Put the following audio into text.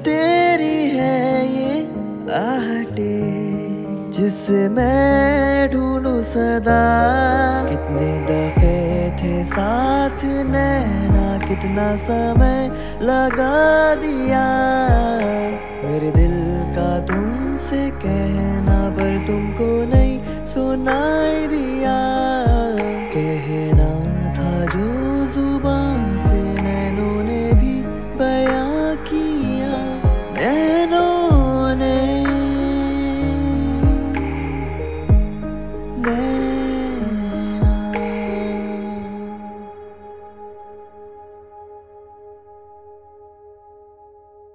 तेरी है ये आहटे जिसे मैं ढूंढूं सदा। कितने दफे थे साथ नैना, कितना समय लगा दिया मेरे दिल का तुमसे कहना, पर तुमको नहीं सुनाई दिया। कहना था जो